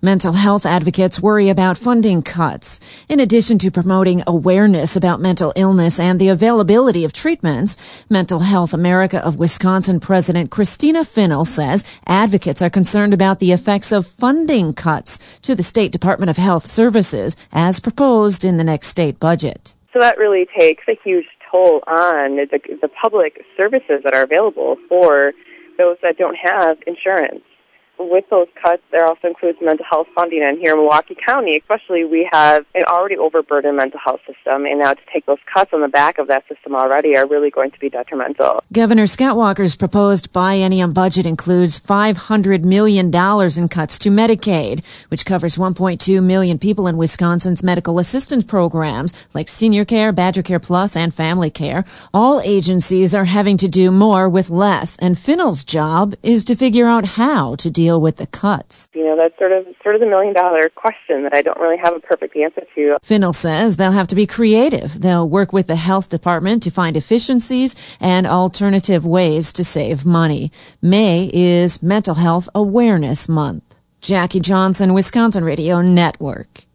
Mental health advocates worry about funding cuts. In addition to promoting awareness about mental illness and the availability of treatments, Mental Health America of Wisconsin President Christina Finnell says advocates are concerned about the effects of funding cuts to the State Department of Health Services as proposed in the next state budget. So that really takes a huge toll on the public services that are available for those that don't have insurance. With those cuts, there also includes mental health funding. And here in Milwaukee County, especially, we have an already overburdened mental health system. And now to take those cuts on the back of that system already are really going to be detrimental. Governor Scott Walker's proposed biennium budget includes $500 million in cuts to Medicaid, which covers 1.2 million people in Wisconsin's medical assistance programs like Senior Care, Badger Care Plus, and Family Care. All agencies are having to do more with less. And Finnell's job is to figure out how to deal with the cuts. You know, that's sort of the million-dollar question that I don't really have a perfect answer to. Finnell says they'll have to be creative. They'll work with the health department to find efficiencies and alternative ways to save money. May is Mental Health Awareness Month. Jackie Johnson, Wisconsin Radio Network.